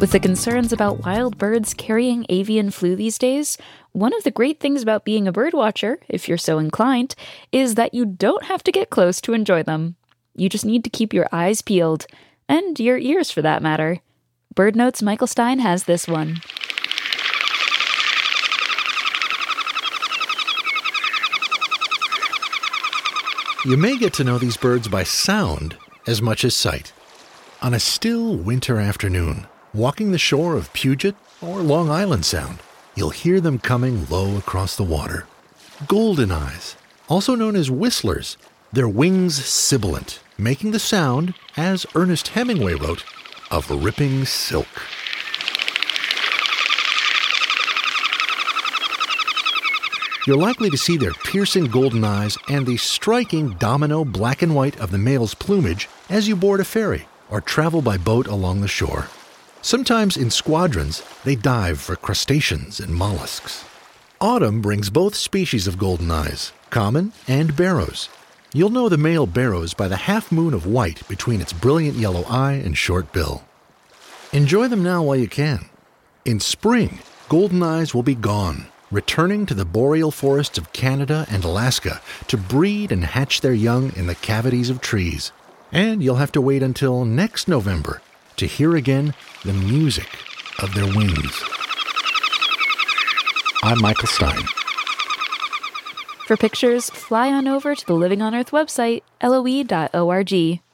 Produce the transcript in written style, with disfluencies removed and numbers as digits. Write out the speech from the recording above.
With the concerns about wild birds carrying avian flu these days, one of the great things about being a birdwatcher, if you're so inclined, is that you don't have to get close to enjoy them. You just need to keep your eyes peeled, and your ears for that matter. BirdNote's Michael Stein has this one. You may get to know these birds by sound as much as sight. On a still winter afternoon, walking the shore of Puget or Long Island Sound, you'll hear them coming low across the water. Goldeneyes, also known as whistlers, their wings sibilant, making the sound, as Ernest Hemingway wrote, of ripping silk. You're likely to see their piercing golden eyes and the striking domino black and white of the male's plumage as you board a ferry or travel by boat along the shore. Sometimes in squadrons, they dive for crustaceans and mollusks. Autumn brings both species of goldeneyes, common and barrows. You'll know the male barrows by the half moon of white between its brilliant yellow eye and short bill. Enjoy them now while you can. In spring, goldeneyes will be gone, returning to the boreal forests of Canada and Alaska to breed and hatch their young in the cavities of trees. And you'll have to wait until next November to hear again the music of their wings. I'm Michael Stein. For pictures, fly on over to the Living on Earth website, loe.org.